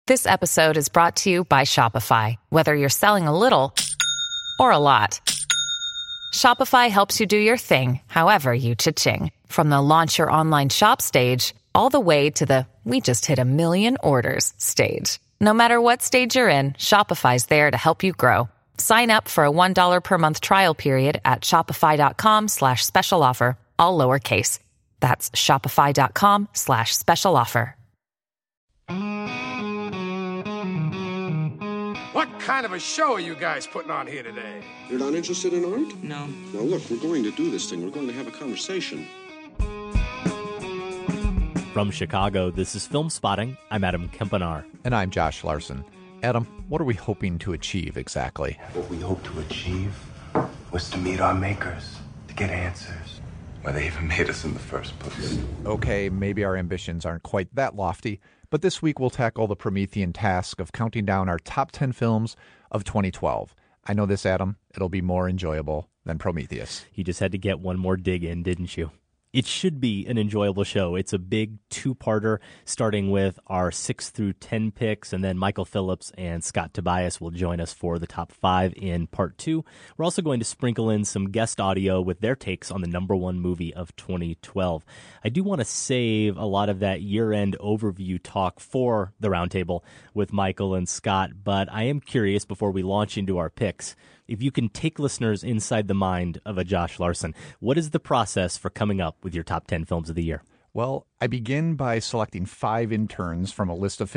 This episode is brought to you by Shopify. Whether you're selling a little or a lot, Shopify helps you do your thing, however you cha-ching. From the launch your online shop stage, all the way to the we just hit 1 million orders stage. No matter what stage you're in, Shopify's there to help you grow. Sign up for a $1 per month trial period at shopify.com/special offer, all lowercase. That's shopify.com/special offer. What kind of a show are you guys putting on here today? You're not interested in art? No. Now look, we're going to do this thing. We're going to have a conversation. From Chicago, this is Film Spotting. I'm Adam Kempenaar. And I'm Josh Larson. Adam, what are we hoping to achieve exactly? What we hope to achieve was to meet our makers, to get answers, why they even made us in the first place. Okay, maybe our ambitions aren't quite that lofty, but this week we'll tackle the Promethean task of counting down our top 10 films of 2012. I know this, Adam. It'll be more enjoyable than Prometheus. You just had to get one more dig in, didn't you? It should be an enjoyable show. It's a big two-parter, starting with our 6 through 10 picks, and then Michael Phillips and Scott Tobias will join us for the top 5 in part 2. We're also going to sprinkle in some guest audio with their takes on the number 1 movie of 2012. I do want to save a lot of that year-end overview talk for the roundtable with Michael and Scott, but I am curious before we launch into our picks, if you can take listeners inside the mind of a Josh Larson. What is the process for coming up with your top 10 films of the year? Well, I begin by selecting 5 interns from a list of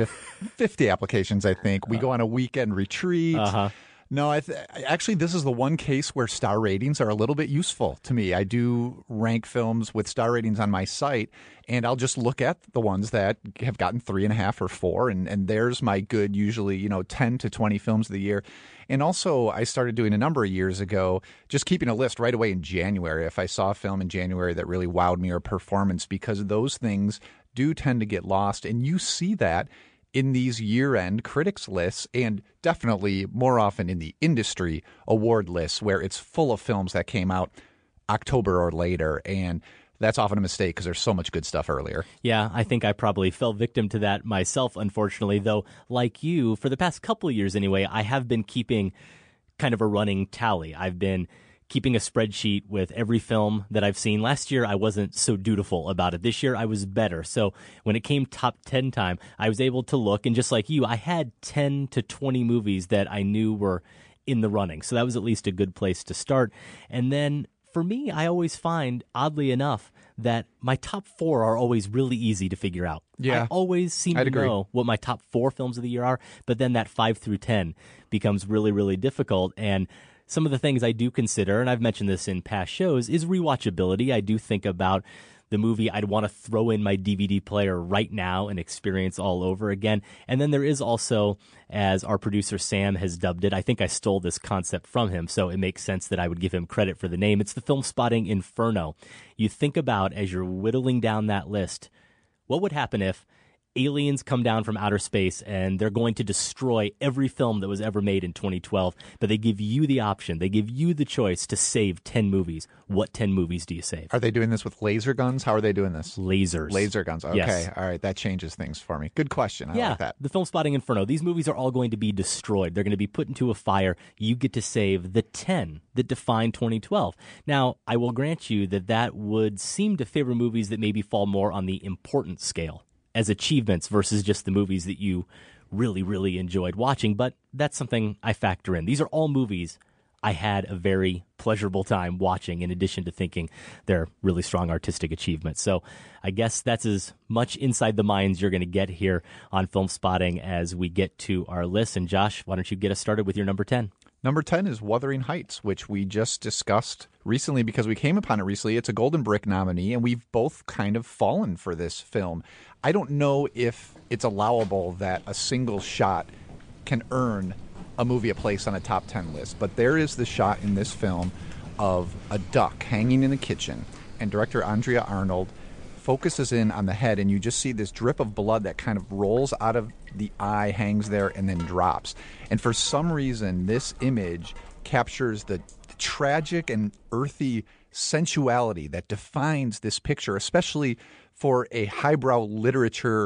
50 applications, I think. We go on a weekend retreat. No, actually, this is the one case where star ratings are a little bit useful to me. I do rank films with star ratings on my site, and I'll just look at the ones that have gotten 3.5 or 4, and there's my good, usually, 10 to 20 films of the year. And also, I started doing a number of years ago, just keeping a list right away in January if I saw a film in January that really wowed me or performance, because those things do tend to get lost, and you see that in these year-end critics lists, and definitely more often in the industry award lists where it's full of films that came out October or later, and that's often a mistake because there's so much good stuff earlier. Yeah, I think I probably fell victim to that myself, unfortunately, though, like you, for the past couple of years anyway, I have been keeping kind of a running tally. I've been keeping a spreadsheet with every film that I've seen. Last year, I wasn't so dutiful about it. This year, I was better. So when it came top 10 time, I was able to look, and just like you, I had 10 to 20 movies that I knew were in the running. So that was at least a good place to start. And then for me, I always find, oddly enough, that my top 4 are always really easy to figure out. Yeah, I always seem to know what my top 4 films of the year are, but then that 5 through 10 becomes really, really difficult. And some of the things I do consider, and I've mentioned this in past shows, is rewatchability. I do think about the movie I'd want to throw in my DVD player right now and experience all over again. And then there is also, as our producer Sam has dubbed it, I think I stole this concept from him, so it makes sense that I would give him credit for the name. It's the Film Spotting Inferno. You think about, as you're whittling down that list, what would happen if aliens come down from outer space and they're going to destroy every film that was ever made in 2012, but they give you the option, they give you the choice to save 10 movies. What 10 movies do you save? Are they doing this with laser guns? How are they doing this? Lasers. Laser guns. Okay. Yes. All right. That changes things for me. Good question. I like that. The Film Spotting Inferno. These movies are all going to be destroyed. They're going to be put into a fire. You get to save the 10 that define 2012. Now, I will grant you that that would seem to favor movies that maybe fall more on the important scale as achievements versus just the movies that you really, really enjoyed watching. But that's something I factor in. These are all movies I had a very pleasurable time watching, in addition to thinking they're really strong artistic achievements. So I guess that's as much inside the minds you're going to get here on Film Spotting as we get to our list. And Josh, why don't you get us started with your number 10? Number 10 is Wuthering Heights, which we just discussed recently because we came upon it recently. It's a Golden Brick nominee, and we've both kind of fallen for this film. I don't know if it's allowable that a single shot can earn a movie a place on a top 10 list, but there is the shot in this film of a duck hanging in the kitchen, and director Andrea Arnold focuses in on the head, and you just see this drip of blood that kind of rolls out of the eye, hangs there, and then drops. And for some reason, this image captures the tragic and earthy sensuality that defines this picture, especially for a highbrow literature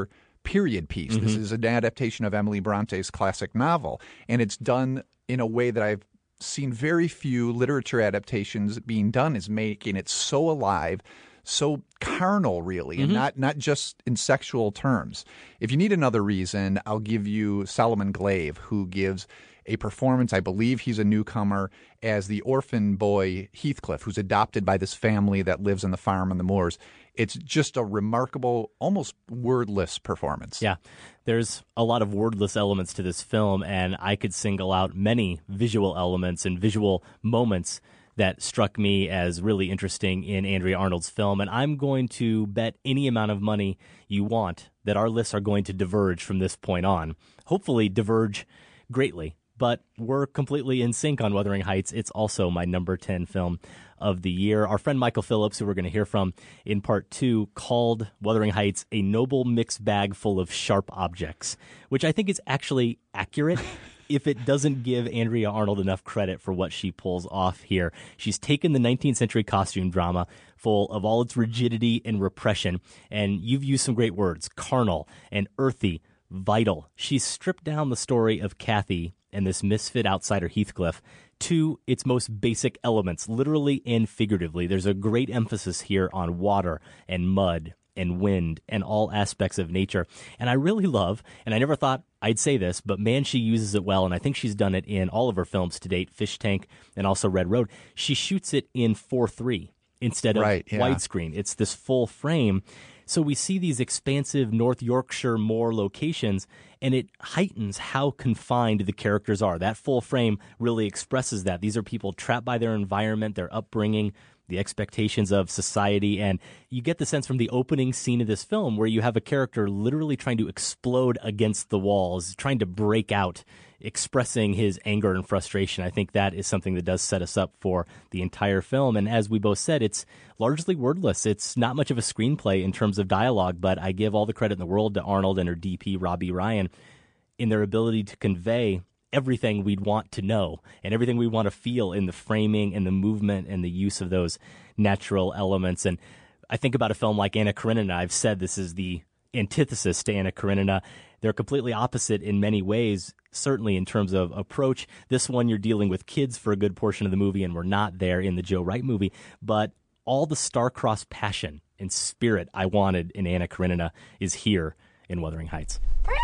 period piece. This is an adaptation of Emily Bronte's classic novel, and it's done in a way that I've seen very few literature adaptations being done, is making it so alive, so carnal, really, and not just in sexual terms. If you need another reason, I'll give you Solomon Glave, who gives a performance, I believe he's a newcomer, as the orphan boy Heathcliff, who's adopted by this family that lives on the farm on the moors. It's just a remarkable, almost wordless performance. Yeah, there's a lot of wordless elements to this film, and I could single out many visual elements and visual moments that struck me as really interesting in Andrea Arnold's film. And I'm going to bet any amount of money you want that our lists are going to diverge from this point on. Hopefully diverge greatly. But we're completely in sync on Wuthering Heights. It's also my number 10 film of the year. Our friend Michael Phillips, who we're going to hear from in part 2, called Wuthering Heights a noble mixed bag full of sharp objects, which I think is actually accurate if it doesn't give Andrea Arnold enough credit for what she pulls off here. She's taken the 19th century costume drama, full of all its rigidity and repression, and you've used some great words, carnal and earthy, vital. She's stripped down the story of Kathy and this misfit outsider Heathcliff to its most basic elements, literally and figuratively. There's a great emphasis here on water and mud and wind and all aspects of nature. And I really love, and I never thought I'd say this, but man, she uses it well, and I think she's done it in all of her films to date, Fish Tank and also Red Road. She shoots it in 4:3 instead of widescreen. It's this full frame. So we see these expansive North Yorkshire moor locations, and it heightens how confined the characters are. That full frame really expresses that. These are people trapped by their environment, their upbringing, the expectations of society, and you get the sense from the opening scene of this film where you have a character literally trying to explode against the walls, trying to break out, expressing his anger and frustration. I think that is something that does set us up for the entire film. And as we both said, it's largely wordless. It's not much of a screenplay in terms of dialogue, but I give all the credit in the world to Arnold and her DP, Robbie Ryan, in their ability to convey everything we'd want to know and everything we want to feel in the framing and the movement and the use of those natural elements. And I think about a film like Anna Karenina. I've said this is the antithesis to Anna Karenina. They're completely opposite in many ways, certainly in terms of approach. This one, you're dealing with kids for a good portion of the movie, and we're not there in the Joe Wright movie. But all the star-crossed passion and spirit I wanted in Anna Karenina is here in Wuthering Heights.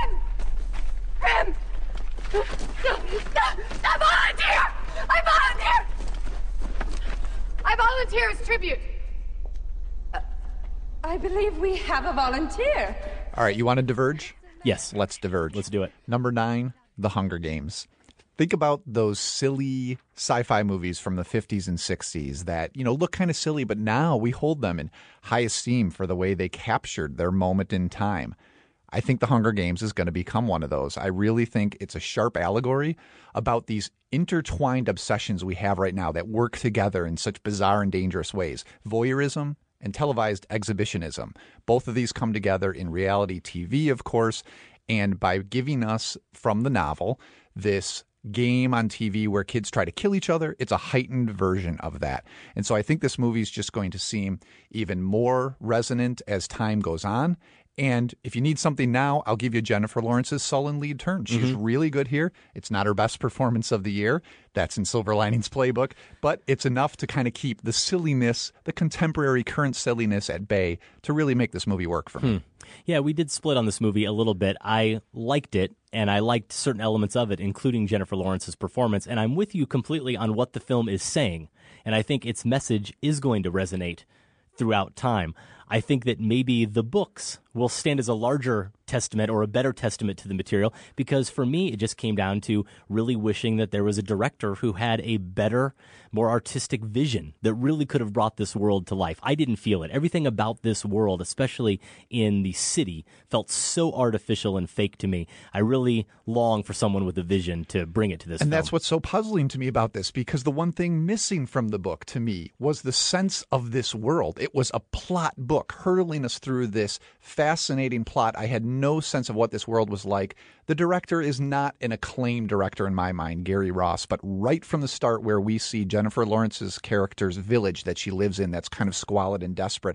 Rem! I volunteer! I volunteer as tribute. I believe we have a volunteer. All right, you want to diverge? Yes. Let's diverge. Let's do it. Number 9, The Hunger Games. Think about those silly sci-fi movies from the 50s and 60s that, look kind of silly, but now we hold them in high esteem for the way they captured their moment in time. I think The Hunger Games is going to become one of those. I really think it's a sharp allegory about these intertwined obsessions we have right now that work together in such bizarre and dangerous ways. Voyeurism and televised exhibitionism. Both of these come together in reality TV, of course, and by giving us, from the novel, this game on TV where kids try to kill each other, it's a heightened version of that. And so I think this movie is just going to seem even more resonant as time goes on. And if you need something now, I'll give you Jennifer Lawrence's sullen lead turn. She's really good here. It's not her best performance of the year. That's in Silver Linings Playbook. But it's enough to kind of keep the silliness, the contemporary current silliness at bay to really make this movie work for me. Yeah, we did split on this movie a little bit. I liked it, and I liked certain elements of it, including Jennifer Lawrence's performance. And I'm with you completely on what the film is saying. And I think its message is going to resonate throughout time. I think that maybe the books will stand as a larger testament or a better testament to the material, because for me, it just came down to really wishing that there was a director who had a better, more artistic vision that really could have brought this world to life. I didn't feel it. Everything about this world, especially in the city, felt so artificial and fake to me. I really long for someone with a vision to bring it to this film. And that's what's so puzzling to me about this, because the one thing missing from the book to me was the sense of this world. It was a plot book hurtling us through this fascinating plot. I had no sense of what this world was like. The director is not an acclaimed director in my mind, Gary Ross, but right from the start where we see Jennifer Lawrence's character's village that she lives in that's kind of squalid and desperate,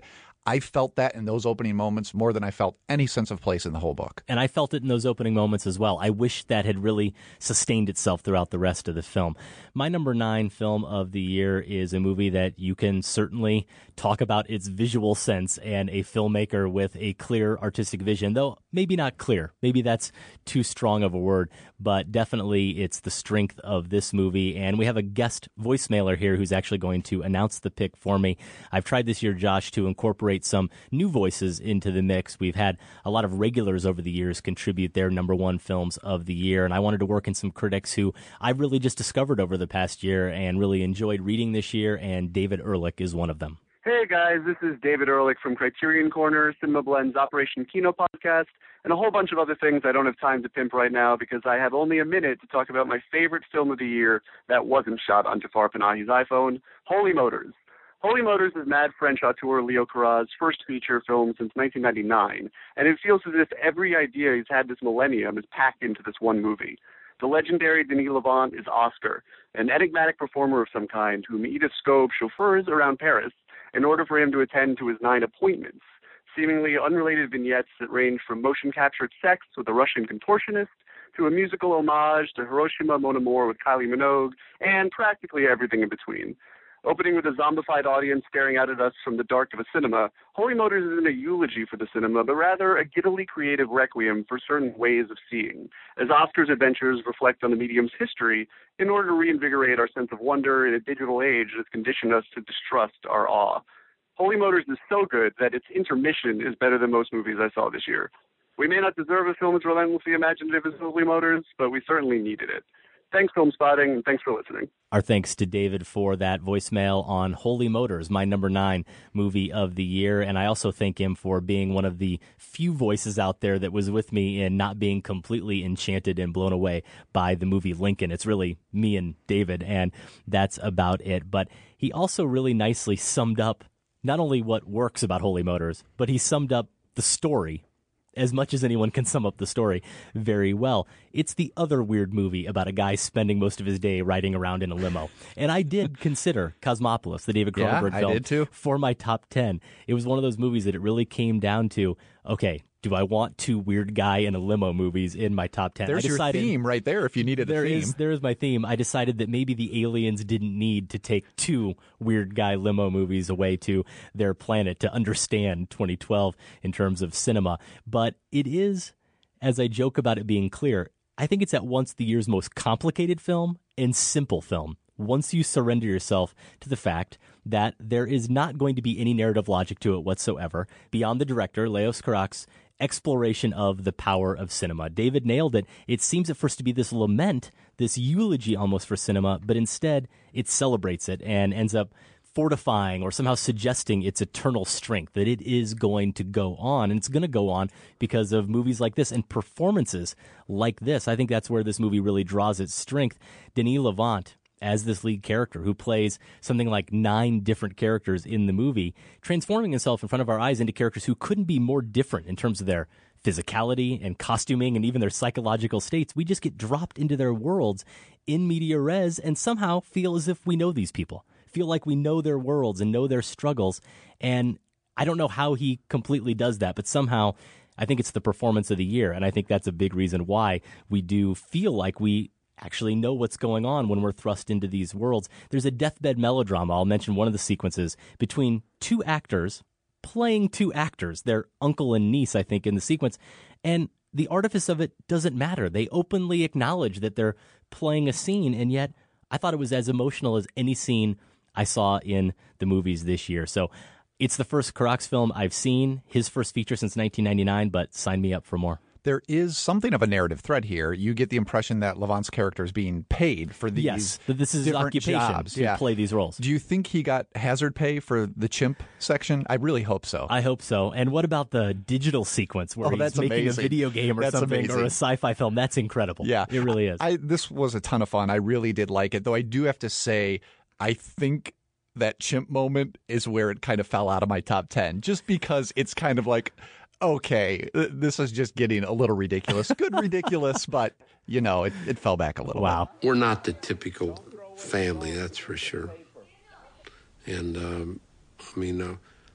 I felt that in those opening moments more than I felt any sense of place in the whole book. And I felt it in those opening moments as well. I wish that had really sustained itself throughout the rest of the film. My number 9 film of the year is a movie that you can certainly talk about its visual sense and a filmmaker with a clear artistic vision, though maybe not clear. Maybe that's too strong of a word, but definitely it's the strength of this movie. And we have a guest voicemailer here who's actually going to announce the pick for me. I've tried this year, Josh, to incorporate some new voices into the mix. We've had a lot of regulars over the years contribute their number 1 films of the year, and I wanted to work in some critics who I've really just discovered over the past year and really enjoyed reading this year, and David Ehrlich is one of them. Hey guys, this is David Ehrlich from Criterion Corner, Cinema Blend's Operation Kino podcast, and a whole bunch of other things I don't have time to pimp right now because I have only a minute to talk about my favorite film of the year that wasn't shot on Jafar Panahi's iPhone, Holy Motors. Holy Motors is mad French auteur Leo Carrat's first feature film since 1999, and it feels as if every idea he's had this millennium is packed into this one movie. The legendary Denis Lavant is Oscar, an enigmatic performer of some kind whom Edith Scope chauffeurs around Paris in order for him to attend to his 9 appointments, seemingly unrelated vignettes that range from motion-captured sex with a Russian contortionist to a musical homage to Hiroshima Mon Amour with Kylie Minogue, and practically everything in between. Opening with a zombified audience staring out at us from the dark of a cinema, Holy Motors isn't a eulogy for the cinema, but rather a giddily creative requiem for certain ways of seeing, as Oscar's adventures reflect on the medium's history in order to reinvigorate our sense of wonder in a digital age that has conditioned us to distrust our awe. Holy Motors is so good that its intermission is better than most movies I saw this year. We may not deserve a film as relentlessly imaginative as Holy Motors, but we certainly needed it. Thanks, Film Spotting, and thanks for listening. Our thanks to David for that voicemail on Holy Motors, my number 9 movie of the year. And I also thank him for being one of the few voices out there that was with me in not being completely enchanted and blown away by the movie Lincoln. It's really me and David, and that's about it. But he also really nicely summed up not only what works about Holy Motors, but he summed up the story as much as anyone can sum up the story very well. It's the other weird movie about a guy spending most of his day riding around in a limo. And I did consider Cosmopolis, the David Cronenberg film, I did too, for my top 10. It was one of those movies that it really came down to, okay, do I want 2 weird guy in a limo movies in my top 10? There's your theme right there if you needed a theme. There is my theme. I decided that maybe the aliens didn't need to take 2 weird guy limo movies away to their planet to understand 2012 in terms of cinema. But it is, as I joke about it being clear, I think it's at once the year's most complicated film and simple film. Once you surrender yourself to the fact that there is not going to be any narrative logic to it whatsoever, beyond the director, Leos Carax's exploration of the power of cinema. David nailed it. It seems at first to be this lament, this eulogy almost for cinema, but instead it celebrates it and ends up fortifying or somehow suggesting its eternal strength, that it is going to go on. And it's going to go on because of movies like this and performances like this. I think that's where this movie really draws its strength. Denis Lavant, as this lead character who plays something like 9 different characters in the movie, transforming himself in front of our eyes into characters who couldn't be more different in terms of their physicality and costuming and even their psychological states. We just get dropped into their worlds in media res and somehow feel as if we know these people, feel like we know their worlds and know their struggles. And I don't know how he completely does that, but somehow I think it's the performance of the year. And I think that's a big reason why we do feel like we actually know what's going on when we're thrust into these worlds. There's a deathbed melodrama. I'll mention one of the sequences between 2 actors playing 2 actors, their uncle and niece, I think, in the sequence. And the artifice of it doesn't matter. They openly acknowledge that they're playing a scene, and yet I thought it was as emotional as any scene I saw in the movies this year. So it's the first Carax film I've seen, his first feature since 1999, but sign me up for more. There is something of a narrative thread here. You get the impression that Lavant's character is being paid for these yes, that this is his occupation jobs. to play these roles. Do you think he got hazard pay for the chimp section? I really hope so. I hope so. And what about the digital sequence where he's making amazing. a video game or something or a sci-fi film? That's incredible. Yeah. It really is. This was a ton of fun. I really did like it, though I do have to say I think that chimp moment is where it kind of fell out of my top 10, just because it's kind of like, okay, this is just getting a little ridiculous. Good ridiculous, but, you know, it fell back a little bit. We're not the typical family, that's for sure. And,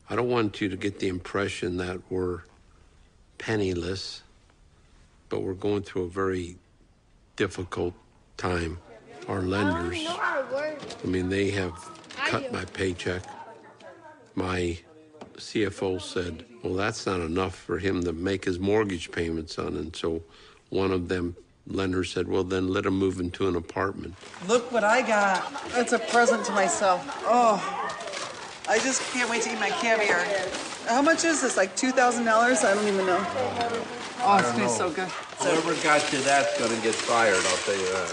I don't want you to get the impression that we're penniless, but we're going through a very difficult time. Our lenders, they have cut my paycheck. My CFO said, well, that's not enough for him to make his mortgage payments on. And so one of them lenders said, well, then let him move into an apartment. Look what I got. That's a present to myself. Oh, I just can't wait to eat my caviar. How much is this? Like $2,000? I don't even know. Oh, it's going to be so good. Whoever got you that's going to get fired, I'll tell you that.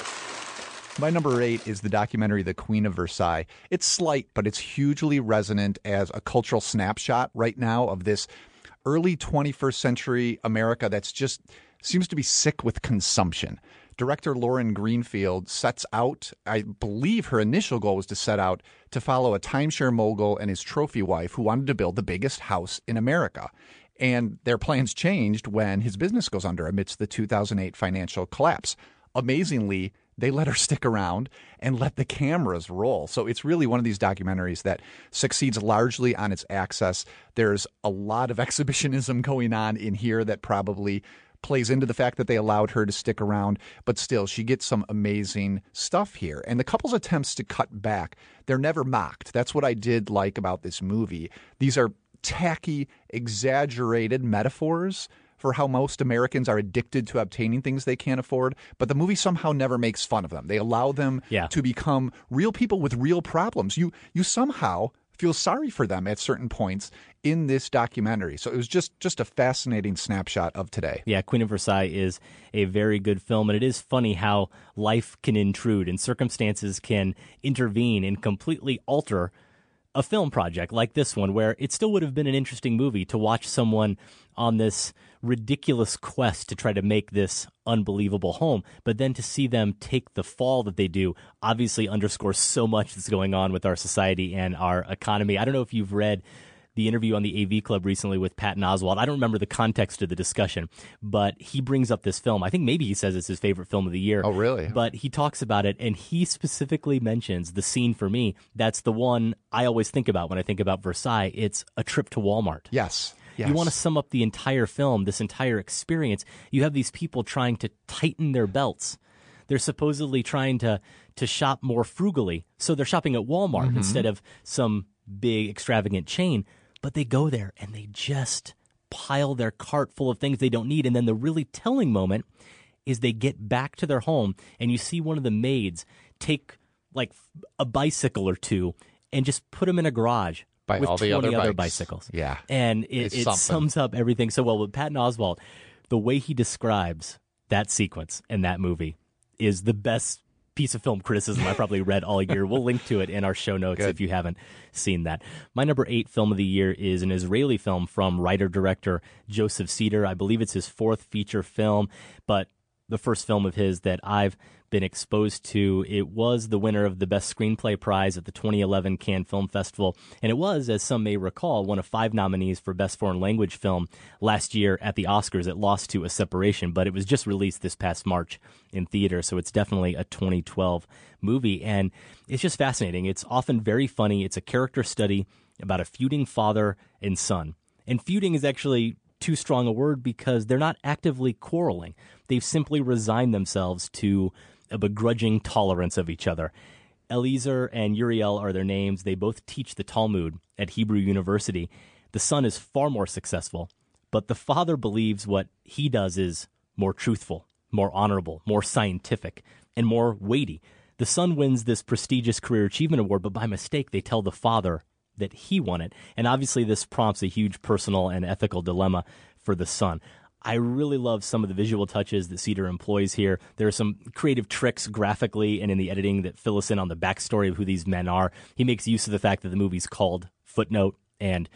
My number 8 is the documentary The Queen of Versailles. It's slight, but it's hugely resonant as a cultural snapshot right now of this early 21st century America that's just seems to be sick with consumption. Director Lauren Greenfield sets out, I believe her initial goal was to set out to follow a timeshare mogul and his trophy wife who wanted to build the biggest house in America. And their plans changed when his business goes under amidst the 2008 financial collapse. Amazingly, they let her stick around and let the cameras roll. So it's really one of these documentaries that succeeds largely on its access. There's a lot of exhibitionism going on in here that probably plays into the fact that they allowed her to stick around, but still, she gets some amazing stuff here. And the couple's attempts to cut back, they're never mocked. That's what I did like about this movie. These are tacky, exaggerated metaphors for how most Americans are addicted to obtaining things they can't afford, but the movie somehow never makes fun of them. They allow them to become real people with real problems. You somehow feel sorry for them at certain points in this documentary. So it was just a fascinating snapshot of today. Yeah, Queen of Versailles is a very good film, and it is funny how life can intrude and circumstances can intervene and completely alter a film project like this one, where it still would have been an interesting movie to watch someone on this ridiculous quest to try to make this unbelievable home, but then to see them take the fall that they do obviously underscores so much that's going on with our society and our economy. I don't know if you've read the interview on the AV Club recently with Patton Oswalt. I don't remember the context of the discussion, but he brings up this film. I think maybe he says it's his favorite film of the year. Oh, really? But he talks about it, and he specifically mentions the scene for me. That's the one I always think about when I think about Versailles. It's a trip to Walmart. Yes. You want to sum up the entire film, this entire experience. You have these people trying to tighten their belts. They're supposedly trying to shop more frugally. So they're shopping at Walmart instead of some big extravagant chain. But they go there and they just pile their cart full of things they don't need. And then the really telling moment is they get back to their home and you see one of the maids take like a bicycle or two and just put them in a garage by with all the 20 other bikes. bicycles. Yeah. And it sums up everything so well. With Patton Oswalt, the way he describes that sequence in that movie is the best piece of film criticism I probably read all year. We'll link to it in our show notes if you haven't seen that. My number 8 film of the year is an Israeli film from writer-director Joseph Cedar. I believe it's his 4th feature film, but the first film of his that I've been exposed to. It was the winner of the Best Screenplay Prize at the 2011 Cannes Film Festival, and it was, as some may recall, one of 5 nominees for Best Foreign Language Film last year at the Oscars. It lost to A Separation, but it was just released this past March in theater, so it's definitely a 2012 movie, and it's just fascinating. It's often very funny. It's a character study about a feuding father and son, and feuding is actually too strong a word because they're not actively quarreling. They've simply resigned themselves to a begrudging tolerance of each other. Eliezer and Uriel are their names. They both teach the Talmud at Hebrew University. The son is far more successful, but the father believes what he does is more truthful, more honorable, more scientific, and more weighty. The son wins this prestigious career achievement award, but by mistake, they tell the father that he won it. And obviously, this prompts a huge personal and ethical dilemma for the son. I really love some of the visual touches that Cedar employs here. There are some creative tricks graphically and in the editing that fill us in on the backstory of who these men are. He makes use of the fact that the movie's called Footnote, and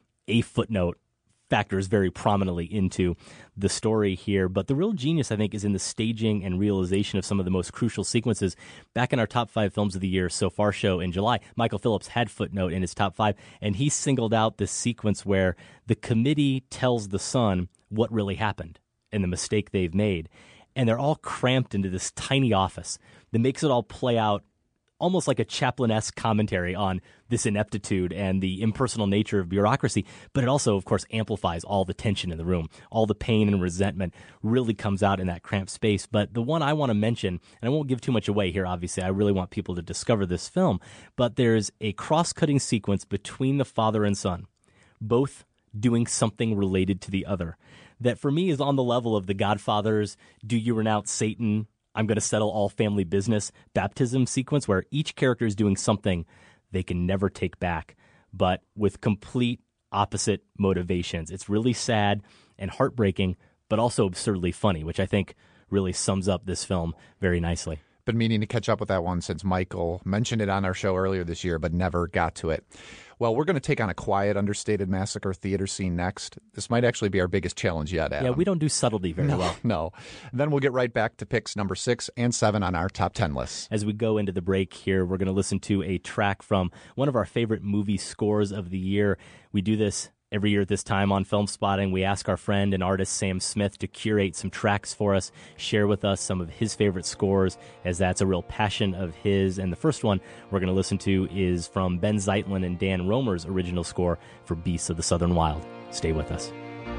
a footnote factors very prominently into the story here. But the real genius, I think, is in the staging and realization of some of the most crucial sequences. Back in our top 5 films of the year so far show in July, Michael Phillips had Footnote in his top 5, and he singled out this sequence where the committee tells the son what really happened and the mistake they've made. And they're all cramped into this tiny office that makes it all play out almost like a Chaplin-esque commentary on this ineptitude and the impersonal nature of bureaucracy, but it also, of course, amplifies all the tension in the room. All the pain and resentment really comes out in that cramped space. But the one I want to mention, and I won't give too much away here, obviously, I really want people to discover this film, but there's a cross-cutting sequence between the father and son, both doing something related to the other, that for me is on the level of The Godfather's "Do you renounce Satan? I'm going to settle all family business" baptism sequence, where each character is doing something they can never take back, but with complete opposite motivations. It's really sad and heartbreaking, but also absurdly funny, which I think really sums up this film very nicely. Been meaning to catch up with that one since Michael mentioned it on our show earlier this year, but never got to it. Well, we're going to take on a quiet, understated massacre theater scene next. This might actually be our biggest challenge yet, Adam. Yeah, we don't do subtlety very well. No. Then we'll get right back to picks number 6 and 7 on our top 10 list. As we go into the break here, we're going to listen to a track from one of our favorite movie scores of the year. We do this every year at this time on Film Spotting. We ask our friend and artist Sam Smith to curate some tracks for us, share with us some of his favorite scores, as that's a real passion of his. And the first one we're going to listen to is from Ben Zeitlin and Dan Romer's original score for Beasts of the Southern Wild. Stay with us.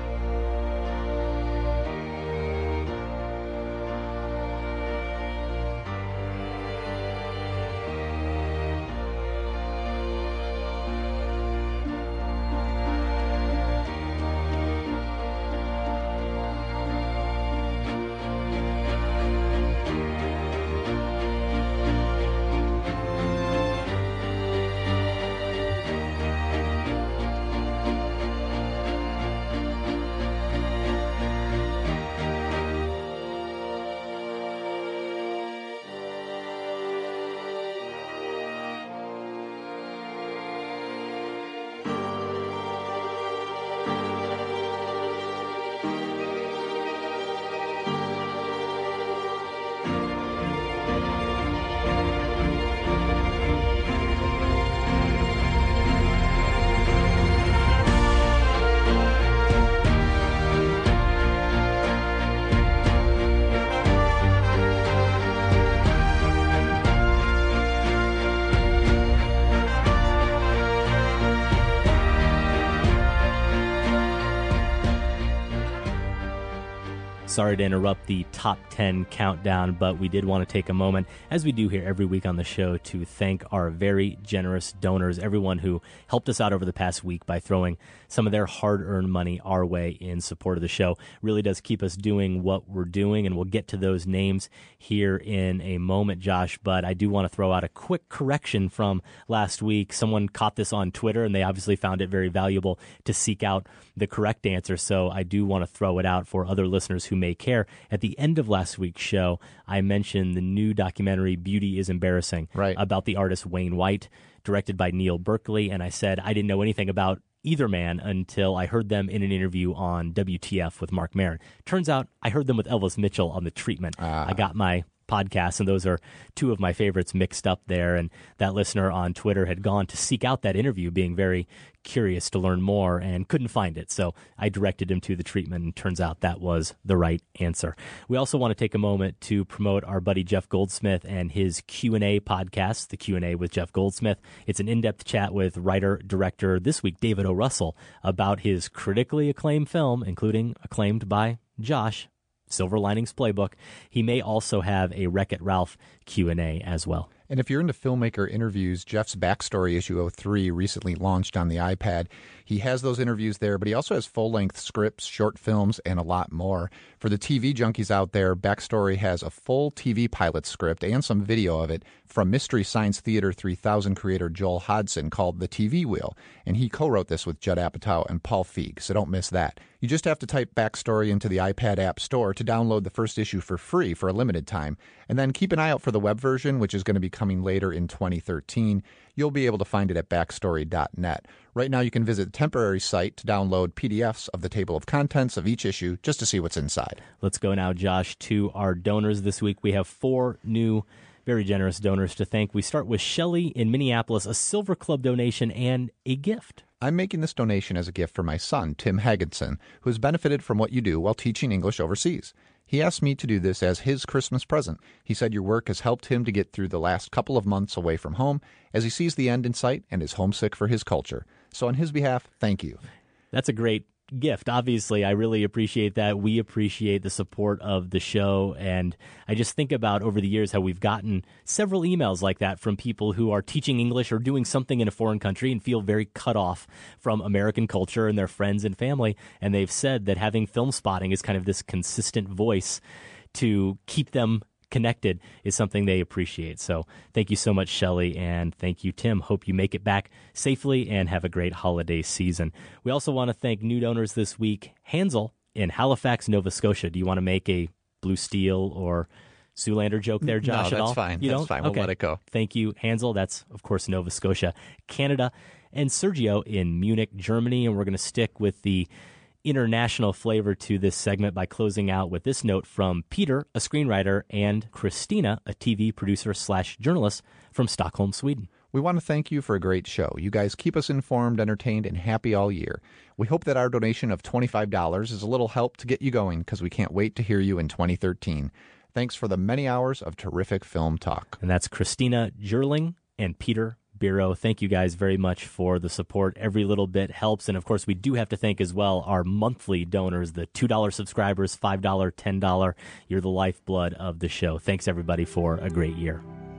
Sorry to interrupt the top 10 countdown, but we did want to take a moment, as we do here every week on the show, to thank our very generous donors, everyone who helped us out over the past week by throwing some of their hard-earned money our way in support of the show. Really does keep us doing what we're doing, and we'll get to those names here in a moment, Josh, but I do want to throw out a quick correction from last week. Someone caught this on Twitter, and they obviously found it very valuable to seek out the correct answer, so I do want to throw it out for other listeners who may care. At the end of last week's show, I mentioned the new documentary Beauty is Embarrassing, about the artist Wayne White, directed by Neil Berkeley, and I said I didn't know anything about either man until I heard them in an interview on WTF with Mark Maron. Turns out I heard them with Elvis Mitchell on The Treatment. I got my podcasts, and those are two of my favorites mixed up there, and that listener on Twitter had gone to seek out that interview, being very curious to learn more, and couldn't find it, so I directed him to The Treatment, and turns out that was the right answer. We also want to take a moment to promote our buddy Jeff Goldsmith and his Q&A podcast, The Q&A with Jeff Goldsmith. It's an in-depth chat with writer-director, this week David O. Russell, about his critically acclaimed film, including acclaimed by Josh, Silver Linings Playbook. He may also have a Wreck-It Ralph Q&A as well. And if you're into filmmaker interviews, Jeff's Backstory issue 03 recently launched on the iPad. He has those interviews there, but he also has full-length scripts, short films, and a lot more. For the TV junkies out there, Backstory has a full TV pilot script and some video of it from Mystery Science Theater 3000 creator Joel Hodgson called The TV Wheel, and he co-wrote this with Judd Apatow and Paul Feig, so don't miss that. You just have to type Backstory into the iPad App Store to download the first issue for free for a limited time, and then keep an eye out for the web version, which is going to be coming later in 2013. You'll be able to find it at backstory.net. Right now you can visit the temporary site to download PDFs of the table of contents of each issue just to see what's inside. Let's go now, Josh, to our donors this week. We have 4 new, very generous donors to thank. We start with Shelley in Minneapolis, a Silver Club donation and a gift. I'm making this donation as a gift for my son, Tim Hagginson, who has benefited from what you do while teaching English overseas. He asked me to do this as his Christmas present. He said your work has helped him to get through the last couple of months away from home as he sees the end in sight and is homesick for his culture. So on his behalf, thank you. That's a great gift. Obviously, I really appreciate that. We appreciate the support of the show. And I just think about over the years how we've gotten several emails like that from people who are teaching English or doing something in a foreign country and feel very cut off from American culture and their friends and family. And they've said that having Film Spotting is kind of this consistent voice to keep them connected is something they appreciate. So thank you so much, Shelley, and thank you, Tim. Hope you make it back safely and have a great holiday season. We also want to thank new donors this week, Hansel in Halifax, Nova Scotia. Do you want to make a Blue Steel or Zoolander joke there, Josh, no, at all? That's fine. You that's don't? fine. We'll okay. let it go. Thank you, Hansel. That's, of course, Nova Scotia, Canada, and Sergio in Munich, Germany. And we're going to stick with the international flavor to this segment by closing out with this note from Peter, a screenwriter, and Christina, a TV producer/journalist from Stockholm, Sweden. We want to thank you for a great show. You guys keep us informed, entertained, and happy all year. We hope that our donation of $25 is a little help to get you going because we can't wait to hear you in 2013. Thanks for the many hours of terrific film talk. And that's Christina Gerling and Peter Biro. Thank you guys very much for the support. Every little bit helps. And of course, we do have to thank as well our monthly donors, the $2 subscribers, $5, $10. You're the lifeblood of the show. Thanks, everybody, for a great year.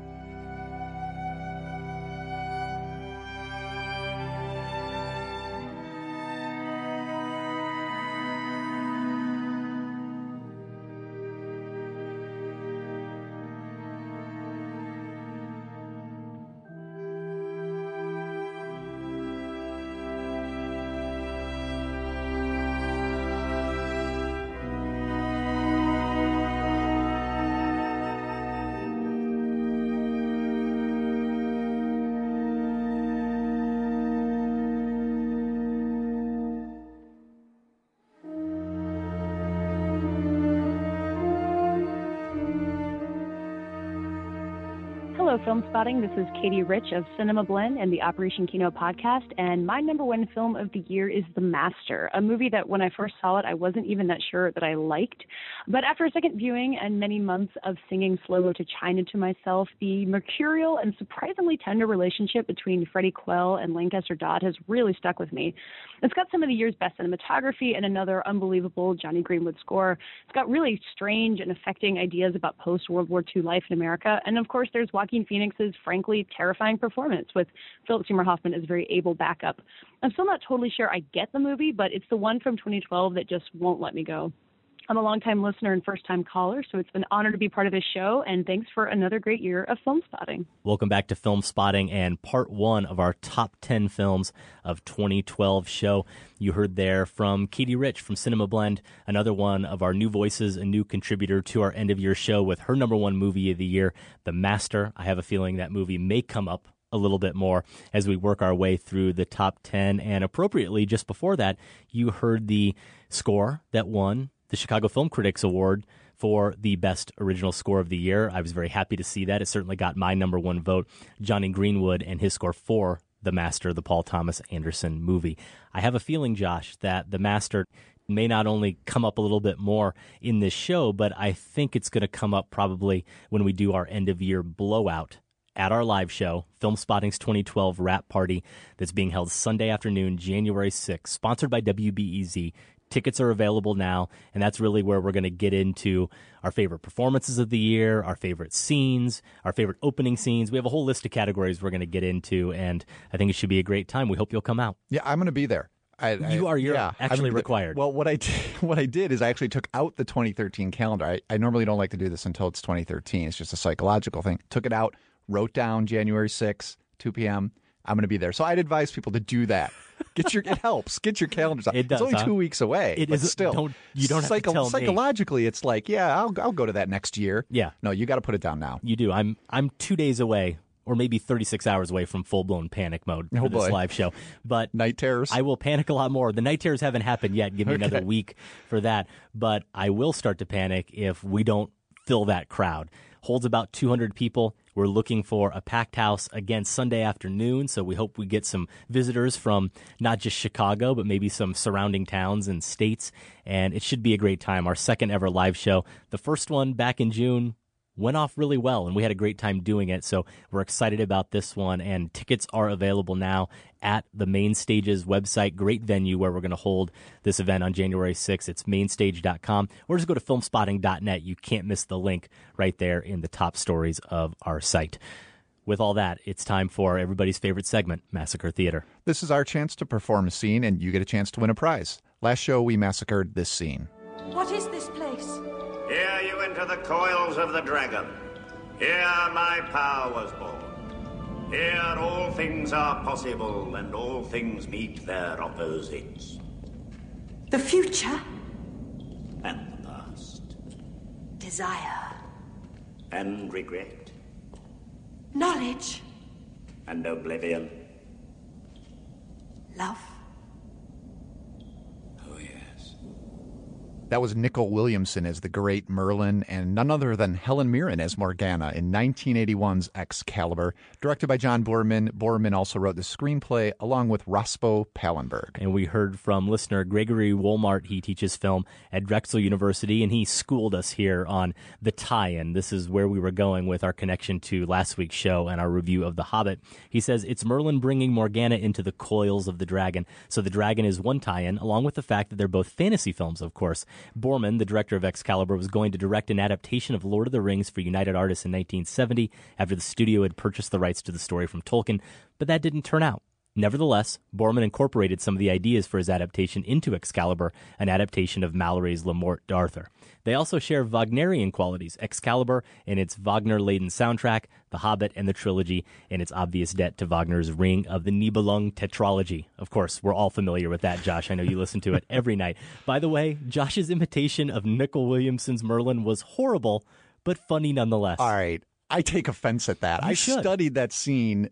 Hello, Film Spotting. This is Katie Rich of Cinema Blend and the Operation Kino podcast, and my number one film of the year is The Master, a movie that when I first saw it, I wasn't even that sure that I liked. But after a second viewing and many months of singing Slow Mo to China to myself, the mercurial and surprisingly tender relationship between Freddie Quell and Lancaster Dodd has really stuck with me. It's got some of the year's best cinematography and another unbelievable Johnny Greenwood score. It's got really strange and affecting ideas about post-World War II life in America. And of course, there's Joaquin Phoenix's frankly terrifying performance with Philip Seymour Hoffman as very able backup. I'm still not totally sure I get the movie, but it's the one from 2012 that just won't let me go. I'm a longtime listener and first-time caller, so it's an honor to be part of this show, and thanks for another great year of Film Spotting. Welcome back to Film Spotting and part one of our top 10 films of 2012 show. You heard there from Katie Rich from Cinema Blend, another one of our new voices, a new contributor to our end-of-year show with her number one movie of the year, The Master. I have a feeling that movie may come up a little bit more as we work our way through the top 10. And appropriately, just before that, you heard the score that won the Chicago Film Critics Award for the best original score of the year. I was very happy to see that. It certainly got my number one vote, Johnny Greenwood and his score for The Master, the Paul Thomas Anderson movie. I have a feeling, Josh, that The Master may not only come up a little bit more in this show, but I think it's going to come up probably when we do our end-of-year blowout at our live show, Film Spotting's 2012 Wrap Party, that's being held Sunday afternoon, January 6th, sponsored by WBEZ. Tickets are available now, and that's really where we're going to get into our favorite performances of the year, our favorite scenes, our favorite opening scenes. We have a whole list of categories we're going to get into, and I think it should be a great time. We hope you'll come out. Yeah, I'm going to be there. You're actually required. Well, what I did is I actually took out the 2013 calendar. I normally don't like to do this until it's 2013. It's just a psychological thing. Took it out, wrote down January 6th, 2 p.m. I'm going to be there. So I'd advise people to do that. It helps. Get your calendars out. It does, it's only 2 weeks away. It but is still. You don't have to tell me. Psychologically, it's like, yeah, I'll go to that next year. Yeah. No, you got to put it down now. You do. I'm 2 days away, or maybe 36 hours away from full-blown panic mode for this live show. But night terrors? I will panic a lot more. The night terrors haven't happened yet. Give me another week for that. But I will start to panic if we don't fill that crowd. holds about 200 people. We're looking for a packed house again Sunday afternoon, so we hope we get some visitors from not just Chicago, but maybe some surrounding towns and states, and it should be a great time. Our second ever live show. The first one back in June went off really well, and we had a great time doing it, so we're excited about this one, and tickets are available now at the Main Stage's website. Great venue where we're going to hold this event on January 6th. It's mainstage.com, or just go to filmspotting.net. You can't miss the link right there in the top stories of our site. With all that, it's time for everybody's favorite segment, Massacre Theater. This is our chance to perform a scene, and you get a chance to win a prize. Last show, we massacred this scene. What is this place? Here you enter the coils of the dragon. Here my power was born. Here all things are possible and all things meet their opposites. The future? And the past. Desire. And regret. Knowledge. And oblivion. Love. That was Nicol Williamson as the great Merlin, and none other than Helen Mirren as Morgana in 1981's Excalibur, directed by John Boorman. Boorman also wrote the screenplay along with Rospo Pallenberg. And we heard from listener Gregory Wolmart. He teaches film at Drexel University, and he schooled us here on the tie-in. This is where we were going with our connection to last week's show and our review of The Hobbit. He says it's Merlin bringing Morgana into the coils of the dragon. So the dragon is one tie-in, along with the fact that they're both fantasy films, of course. Boorman, the director of Excalibur, was going to direct an adaptation of Lord of the Rings for United Artists in 1970 after the studio had purchased the rights to the story from Tolkien, but that didn't turn out. Nevertheless, Boorman incorporated some of the ideas for his adaptation into Excalibur, an adaptation of Mallory's Le Morte d'Arthur. They also share Wagnerian qualities, Excalibur in its Wagner-laden soundtrack, The Hobbit and the trilogy in its obvious debt to Wagner's Ring of the Nibelung tetralogy. Of course, we're all familiar with that, Josh. I know you listen to it every night. By the way, Josh's imitation of Nicol Williamson's Merlin was horrible, but funny nonetheless. All right. I take offense at that. I studied that scene.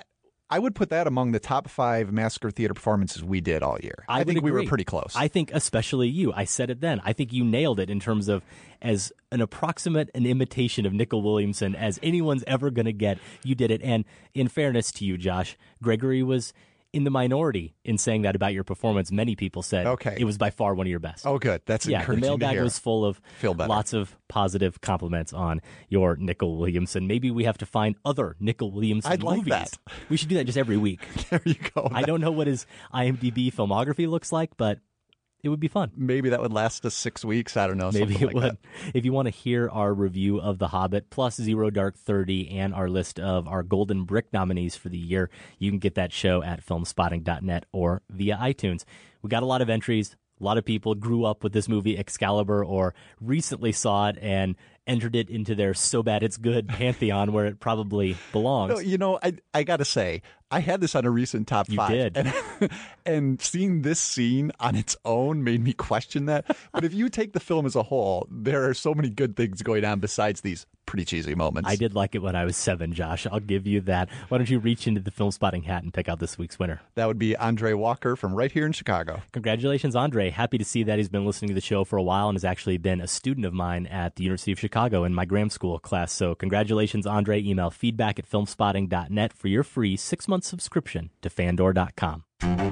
I would put that among the top 5 Massacre Theater performances we did all year. I think we were pretty close. I think especially you. I said it then. I think you nailed it in terms of as an approximate an imitation of Nicol Williamson as anyone's ever going to get. You did it. And in fairness to you, Josh, Gregory was in the minority in saying that about your performance. Many people said it was by far one of your best. Oh, good. That's encouraging the to mailbag hear. was full of lots of positive compliments on your Nicol Williamson. Maybe we have to find other Nicol Williamson I'd movies. like that. We should do that just every week. There you go. I don't know what his IMDb filmography looks like, but it would be fun. Maybe that would last us 6 weeks. I don't know. Maybe it would. That. If you want to hear our review of The Hobbit, plus Zero Dark 30 and our list of our Golden Brick nominees for the year, you can get that show at filmspotting.net or via iTunes. We got a lot of entries. A lot of people grew up with this movie Excalibur or recently saw it and entered it into their so bad it's good pantheon where it probably belongs. No, you know, I got to say, I had this on a recent top 5. You did. And seeing this scene on its own made me question that. But if you take the film as a whole, there are so many good things going on besides these pretty cheesy moments. I did like it when I was 7, Josh. I'll give you that. Why don't you reach into the Film Spotting hat and pick out this week's winner? That would be Andre Walker from right here in Chicago. Congratulations, Andre. Happy to see that he's been listening to the show for a while and has actually been a student of mine at the University of Chicago in my Graham School class. So congratulations, Andre. Email feedback@filmspotting.net for your free 6-month subscription to Fandor.com.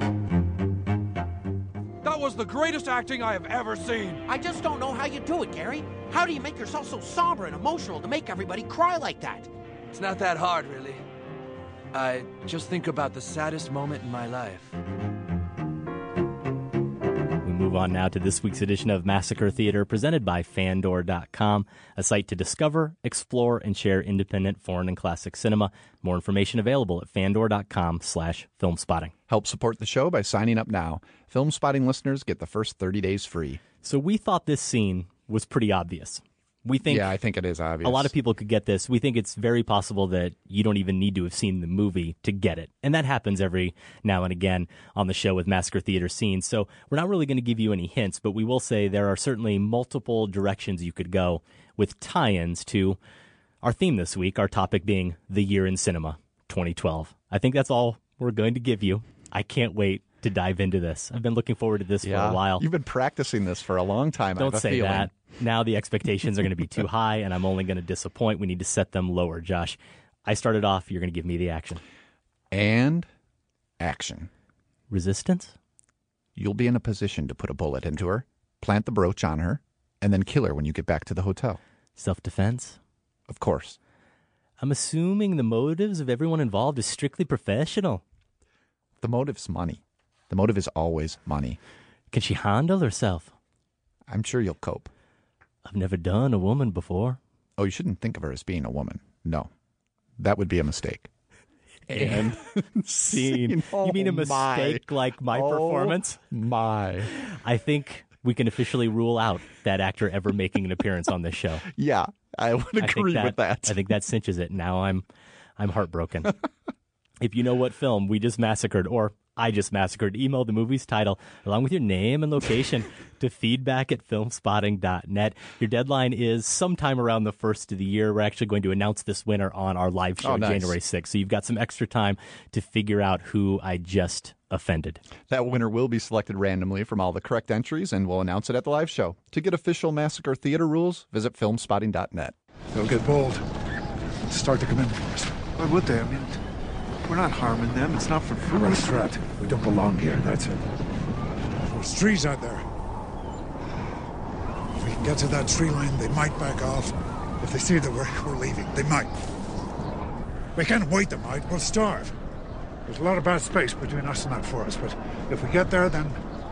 That was the greatest acting I have ever seen. I just don't know how you do it, Gary. How do you make yourself so somber and emotional to make everybody cry like that? It's not that hard, really. I just think about the saddest moment in my life. We move on now to this week's edition of Massacre Theater, presented by Fandor.com, a site to discover, explore, and share independent foreign and classic cinema. More information available at Fandor.com/filmspotting. Help support the show by signing up now. Film Spotting listeners get the first 30 days free. So we thought this scene was pretty obvious. We think, I think it is obvious. A lot of people could get this. We think it's very possible that you don't even need to have seen the movie to get it. And that happens every now and again on the show with Massacre Theater scenes. So we're not really going to give you any hints, but we will say there are certainly multiple directions you could go with tie-ins to our theme this week, our topic being The Year in Cinema 2012. I think that's all we're going to give you. I can't wait to dive into this. I've been looking forward to this for a while. You've been practicing this for a long time. Don't say that. Now the expectations are going to be too high, and I'm only going to disappoint. We need to set them lower, Josh. I started off. You're going to give me the action. And action. Resistance? You'll be in a position to put a bullet into her, plant the brooch on her, and then kill her when you get back to the hotel. Self-defense? Of course. I'm assuming the motives of everyone involved is strictly professional. The motive's money. The motive is always money. Can she handle herself? I'm sure you'll cope. I've never done a woman before. Oh, you shouldn't think of her as being a woman. No. That would be a mistake. And scene. Oh, you mean a mistake like my performance? My. I think we can officially rule out that actor ever making an appearance on this show. Yeah, I would agree with that. I think that cinches it. Now I'm heartbroken. If you know what film we just massacred, or I just massacred, email the movie's title along with your name and location to feedback@filmspotting.net. Your deadline is sometime around the first of the year. We're actually going to announce this winner on our live show January 6th. So you've got some extra time to figure out who I just offended. That winner will be selected randomly from all the correct entries, and we'll announce it at the live show. To get official Massacre Theater rules, visit filmspotting.net. They'll get bold. Start to come in for us. Why would they? I mean, we're not harming them. It's not for food. We're a threat. We don't belong here, that's it. There's trees out there. If we can get to that tree line, they might back off. If they see that we're leaving, they might. We can't wait them out. We'll starve. There's a lot of bad space between us and that forest, but if we get there, then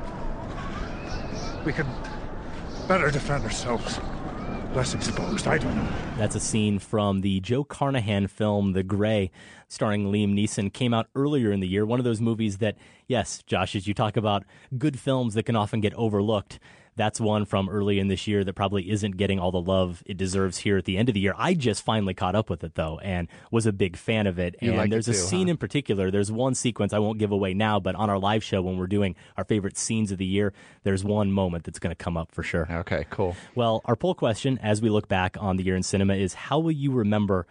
we can better defend ourselves. Less exposed, I don't know. That's a scene from the Joe Carnahan film The Grey, starring Liam Neeson. Came out earlier in the year. One of those movies that, yes, Josh, as you talk about good films that can often get overlooked, that's one from early in this year that probably isn't getting all the love it deserves here at the end of the year. I just finally caught up with it, though, and was a big fan of it. And there's a scene in particular. There's one sequence I won't give away now, but on our live show when we're doing our favorite scenes of the year, there's one moment that's going to come up for sure. Okay, cool. Well, our poll question as we look back on the year in cinema is, how will you remember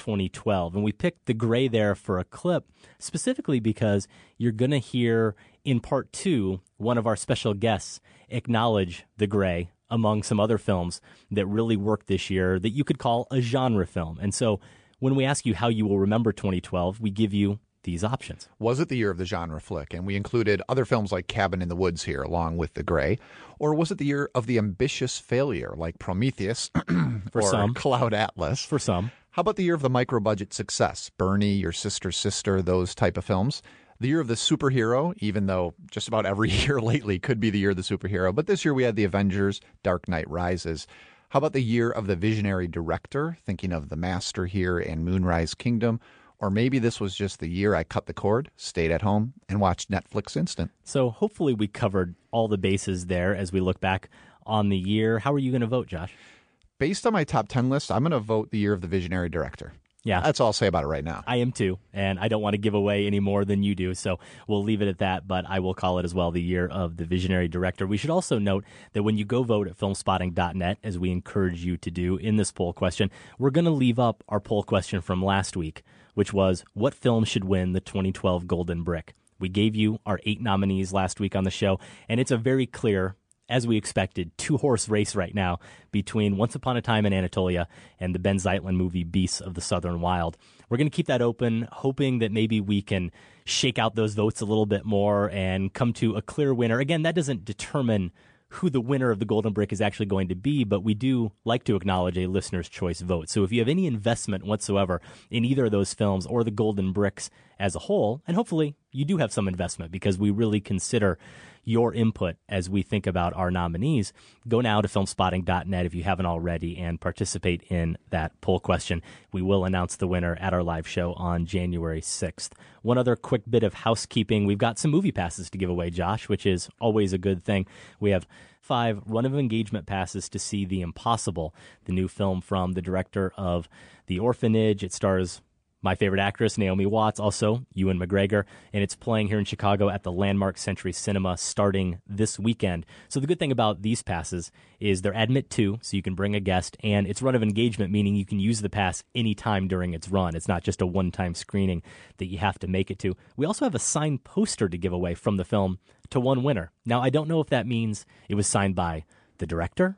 2012? And we picked The Grey there for a clip, specifically because you're going to hear in part 2 one of our special guests acknowledge The Grey among some other films that really worked this year that you could call a genre film. And so when we ask you how you will remember 2012, we give you these options. Was it the year of the genre flick? And we included other films like Cabin in the Woods here, along with The Grey. Or was it the year of the ambitious failure, like Prometheus for or some. Cloud Atlas? For some. How about the year of the micro-budget success? Bernie, Your Sister's Sister, those type of films. The year of the superhero, even though just about every year lately could be the year of the superhero. But this year we had The Avengers, Dark Knight Rises. How about the year of the visionary director? Thinking of The Master here and Moonrise Kingdom. Or maybe this was just the year I cut the cord, stayed at home, and watched Netflix Instant. So hopefully we covered all the bases there as we look back on the year. How are you going to vote, Josh? Based on my top 10 list, I'm going to vote the year of the visionary director. Yeah. That's all I'll say about it right now. I am too, and I don't want to give away any more than you do, so we'll leave it at that, but I will call it as well the year of the visionary director. We should also note that when you go vote at filmspotting.net, as we encourage you to do in this poll question, we're going to leave up our poll question from last week, which was, what film should win the 2012 Golden Brick? We gave you our 8 nominees last week on the show, and it's a very clear, as we expected, 2-horse race right now between Once Upon a Time in Anatolia and the Ben Zeitlin movie Beasts of the Southern Wild. We're going to keep that open, hoping that maybe we can shake out those votes a little bit more and come to a clear winner. Again, that doesn't determine who the winner of the Golden Brick is actually going to be, but we do like to acknowledge a listener's choice vote. So if you have any investment whatsoever in either of those films or the Golden Bricks as a whole, and hopefully you do have some investment because we really consider your input as we think about our nominees, go now to filmspotting.net if you haven't already and participate in that poll question. We will announce the winner at our live show on January 6th. One other quick bit of housekeeping. We've got some movie passes to give away, Josh, which is always a good thing. We have 5 run of engagement passes to see The Impossible, the new film from the director of The Orphanage. It stars my favorite actress, Naomi Watts, also Ewan McGregor, and it's playing here in Chicago at the Landmark Century Cinema starting this weekend. So the good thing about these passes is they're admit to, so you can bring a guest, and it's run of engagement, meaning you can use the pass anytime during its run. It's not just a one-time screening that you have to make it to. We also have a signed poster to give away from the film to one winner. Now, I don't know if that means it was signed by the director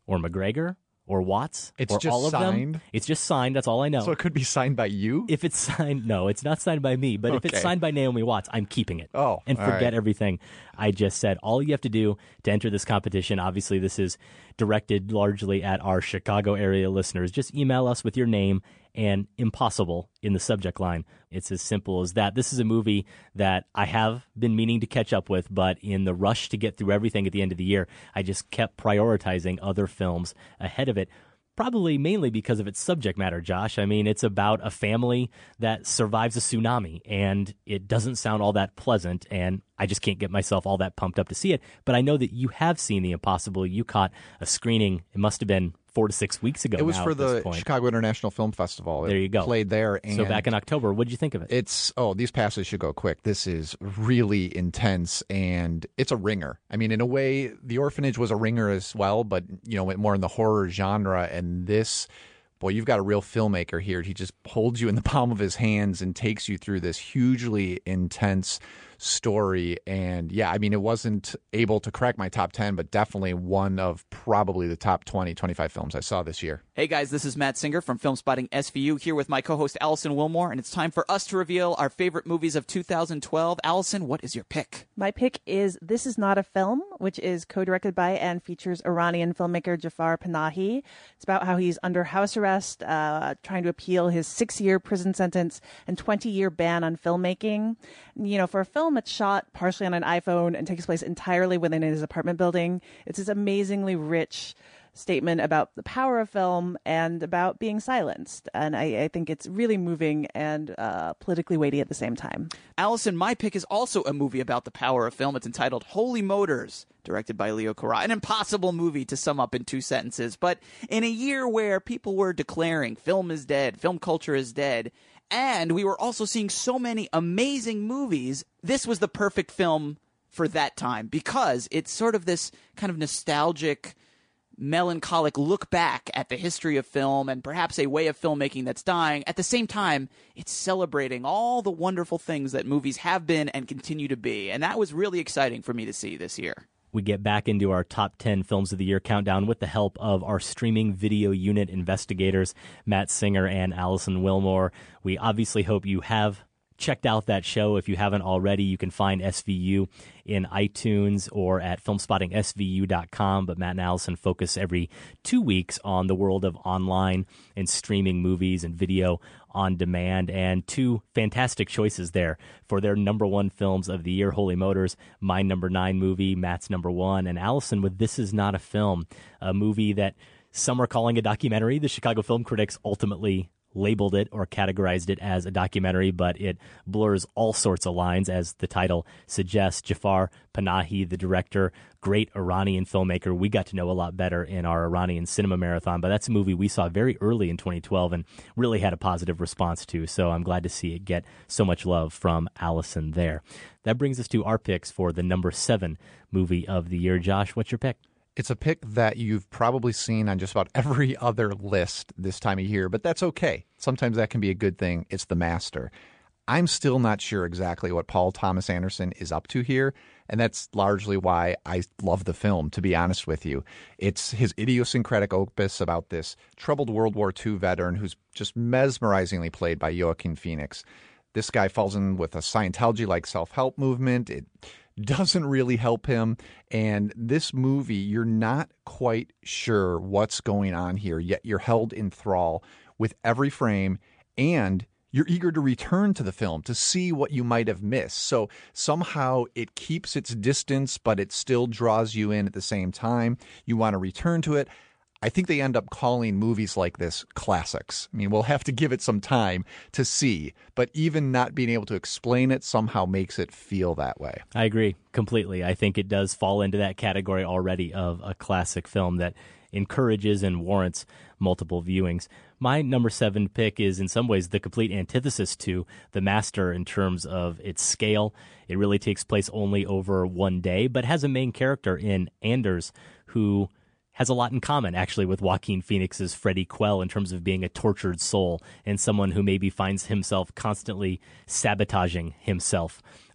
or McGregor or Watts It's or just all of signed? them. It's just signed. That's all I know. So it could be signed by you? If it's signed, no, it's not signed by me. But if it's Okay. signed by Naomi Watts, I'm keeping it. Oh, and all forget right. everything I just said. All you have to do to enter this competition, obviously this is directed largely at our Chicago area listeners. Just email us with your name and impossible in the subject line. It's as simple as that. This is a movie that I have been meaning to catch up with, but in the rush to get through everything at the end of the year, I just kept prioritizing other films ahead of it. Probably mainly because of its subject matter, Josh. I mean, it's about a family that survives a tsunami, and it doesn't sound all that pleasant, and I just can't get myself all that pumped up to see it. But I know that you have seen The Impossible. You caught a screening, it must have been 4 to 6 weeks ago. It was now for at this the point. Chicago International Film Festival. There you go. Played there. And So back in October, what did you think of it? These passes should go quick. This is really intense, and it's a ringer. I mean, in a way, The Orphanage was a ringer as well, but, went more in the horror genre. And this, boy, you've got a real filmmaker here. He just holds you in the palm of his hands and takes you through this hugely intense story. And yeah, I mean, it wasn't able to crack my top 10, but definitely one of probably the top 20, 25 films I saw this year. Hey guys, this is Matt Singer from Film Spotting SVU here with my co-host Allison Wilmore, and it's time for us to reveal our favorite movies of 2012. Allison, what is your pick? My pick is This Is Not a Film, which is co-directed by and features Iranian filmmaker Jafar Panahi. It's about how he's under house arrest, trying to appeal his 6-year prison sentence and 20-year ban on filmmaking. For a film that's shot partially on an iPhone and takes place entirely within his apartment building, it's this amazingly rich statement about the power of film and about being silenced. And I think it's really moving and politically weighty at the same time. Allison, my pick is also a movie about the power of film. It's entitled Holy Motors, directed by Leo Carax. An impossible movie to sum up in 2 sentences. But in a year where people were declaring film is dead, film culture is dead, and we were also seeing so many amazing movies, this was the perfect film for that time because it's sort of this kind of nostalgic, melancholic look back at the history of film and perhaps a way of filmmaking that's dying. At the same time, it's celebrating all the wonderful things that movies have been and continue to be. And that was really exciting for me to see this year. We get back into our top 10 films of the year countdown with the help of our streaming video unit investigators, Matt Singer and Allison Wilmore. We obviously hope you have checked out that show. If you haven't already, you can find SVU in iTunes or at filmspottingsvu.com. But Matt and Allison focus every 2 weeks on the world of online and streaming movies and video on demand, and 2 fantastic choices there for their number 1 films of the year, Holy Motors, my number 9 movie, Matt's number 1, and Allison with This Is Not a Film, a movie that some are calling a documentary. The Chicago Film Critics ultimately labeled it or categorized it as a documentary, but it blurs all sorts of lines, as the title suggests. Jafar Panahi, the director, great Iranian filmmaker. We got to know a lot better in our Iranian cinema marathon, but that's a movie we saw very early in 2012 and really had a positive response to, so I'm glad to see it get so much love from Allison there. That brings us to our picks for the number 7 movie of the year. Josh, what's your pick? It's a pick that you've probably seen on just about every other list this time of year, but that's okay. Sometimes that can be a good thing. It's The Master. I'm still not sure exactly what Paul Thomas Anderson is up to here, and that's largely why I love the film, to be honest with you. It's his idiosyncratic opus about this troubled World War II veteran who's just mesmerizingly played by Joaquin Phoenix. This guy falls in with a Scientology-like self-help movement. It doesn't really help him. And this movie, you're not quite sure what's going on here, yet you're held in thrall with every frame, and you're eager to return to the film to see what you might have missed. So somehow it keeps its distance, but it still draws you in at the same time. You want to return to it. I think they end up calling movies like this classics. I mean, we'll have to give it some time to see, but even not being able to explain it somehow makes it feel that way. I agree completely. I think it does fall into that category already of a classic film that encourages and warrants multiple viewings. My number 7 pick is in some ways the complete antithesis to The Master in terms of its scale. It really takes place only over one day, but has a main character in Anders who has a lot in common, actually, with Joaquin Phoenix's Freddie Quell in terms of being a tortured soul and someone who maybe finds himself constantly sabotaging himself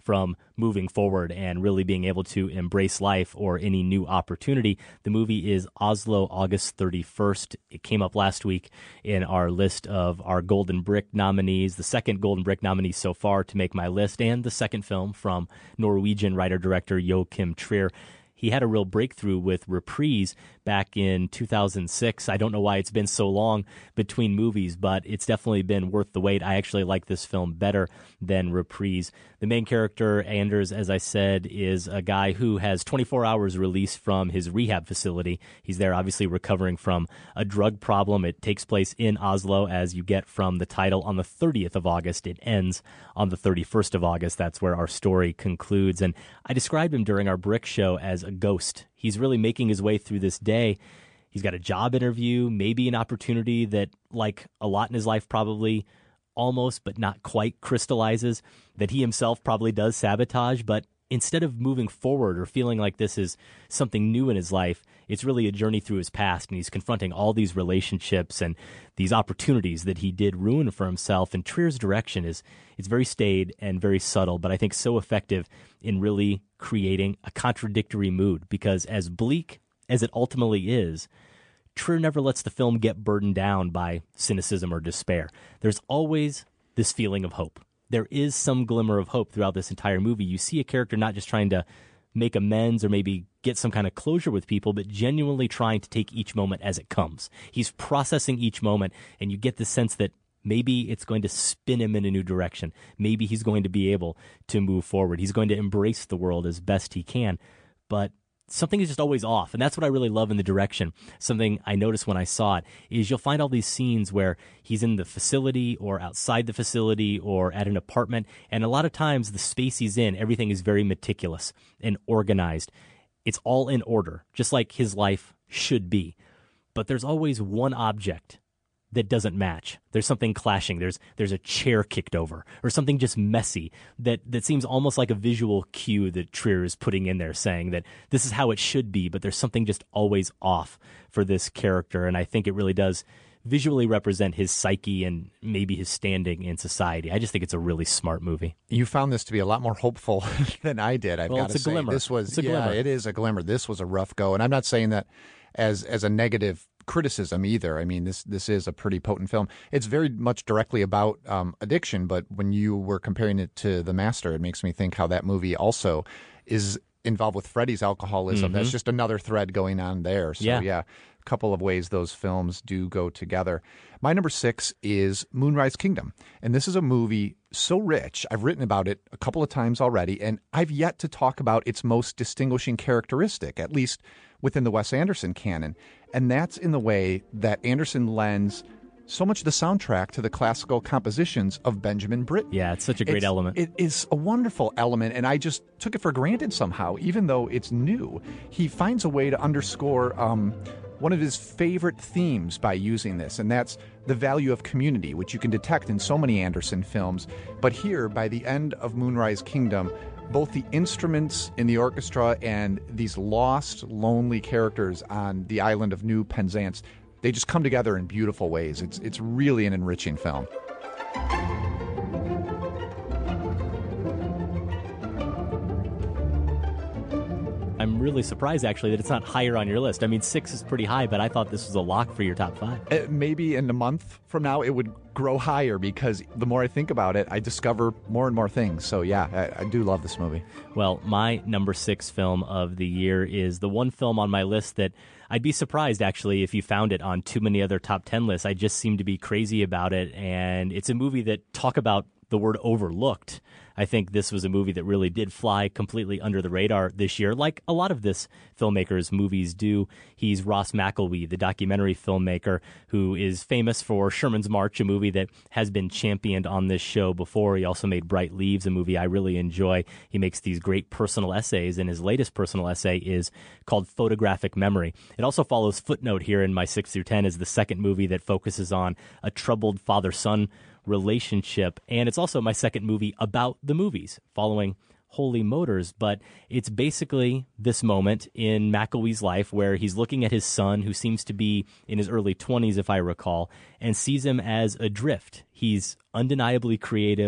from moving forward and really being able to embrace life or any new opportunity. The movie is Oslo, August 31st. It came up last week in our list of our Golden Brick nominees, the second Golden Brick nominee so far to make my list, and the second film from Norwegian writer-director Joachim Trier. He had a real breakthrough with Reprise back in 2006. I don't know why it's been so long between movies, but it's definitely been worth the wait. I actually like this film better than Reprise. The main character, Anders, as I said, is a guy who has 24 hours released from his rehab facility. He's there obviously recovering from a drug problem. It takes place in Oslo, as you get from the title, on the 30th of August. It ends on the 31st of August. That's where our story concludes. And I described him during our Brick show as a ghost. He's really making his way through this day. He's got a job interview, maybe an opportunity that, like a lot in his life, probably almost but not quite crystallizes, that he himself probably does sabotage. But instead of moving forward or feeling like this is something new in his life, it's really a journey through his past, and he's confronting all these relationships and these opportunities that he did ruin for himself. And Trier's direction it's very staid and very subtle, but I think so effective in really creating a contradictory mood, because as bleak as it ultimately is, Trier never lets the film get burdened down by cynicism or despair. There's always this feeling of hope. There is some glimmer of hope throughout this entire movie. You see a character not just trying to make amends or maybe get some kind of closure with people, but genuinely trying to take each moment as it comes. He's processing each moment, and you get the sense that maybe it's going to spin him in a new direction. Maybe he's going to be able to move forward. He's going to embrace the world as best he can. But something is just always off, and that's what I really love in the direction. Something I noticed when I saw it is you'll find all these scenes where he's in the facility or outside the facility or at an apartment, and a lot of times the space he's in, everything is very meticulous and organized. It's all in order, just like his life should be. But there's always one object that doesn't match. There's something clashing. There's a chair kicked over, or something just messy that seems almost like a visual cue that Trier is putting in there, saying that this is how it should be, but there's something just always off for this character. And I think it really does visually represent his psyche and maybe his standing in society. I just think it's a really smart movie. You found this to be a lot more hopeful than I did. I've got to say, glimmer. It is a glimmer. This was a rough go, and I'm not saying that as a negative criticism either. I mean, this is a pretty potent film. It's very much directly about addiction, but when you were comparing it to The Master, it makes me think how that movie also is involved with Freddie's alcoholism. Mm-hmm. That's just another thread going on there. So yeah, a couple of ways those films do go together. My number 6 is Moonrise Kingdom, and this is a movie so rich. I've written about it a couple of times already, and I've yet to talk about its most distinguishing characteristic, at least within the Wes Anderson canon, and that's in the way that Anderson lends so much of the soundtrack to the classical compositions of Benjamin Britten. Yeah, it's such a great element. It is a wonderful element, and I just took it for granted somehow, even though it's new. He finds a way to underscore one of his favorite themes by using this, and that's the value of community, which you can detect in so many Anderson films. But here, by the end of Moonrise Kingdom, both the instruments in the orchestra and these lost, lonely characters on the island of New Penzance, they just come together in beautiful ways. It's really an enriching film. I'm really surprised, actually, that it's not higher on your list. I mean, 6 is pretty high, but I thought this was a lock for your top 5. Maybe in a month from now it would grow higher, because the more I think about it, I discover more and more things. So yeah, I do love this movie. Well, my number 6 film of the year is the one film on my list that I'd be surprised, actually, if you found it on too many other top 10 lists. I just seem to be crazy about it, and it's a movie that, talk about the word overlooked. I think this was a movie that really did fly completely under the radar this year, like a lot of this filmmaker's movies do. He's Ross McElwee, the documentary filmmaker who is famous for Sherman's March, a movie that has been championed on this show before. He also made Bright Leaves, a movie I really enjoy. He makes these great personal essays, and his latest personal essay is called Photographic Memory. It also follows Footnote here in my 6 through 10 as the second movie that focuses on a troubled father-son relationship, and it's also my second movie about the movies, following Holy Motors. But it's basically this moment in McElwee's life where he's looking at his son, who seems to be in his early 20s, if I recall, and sees him as adrift. He's undeniably creative,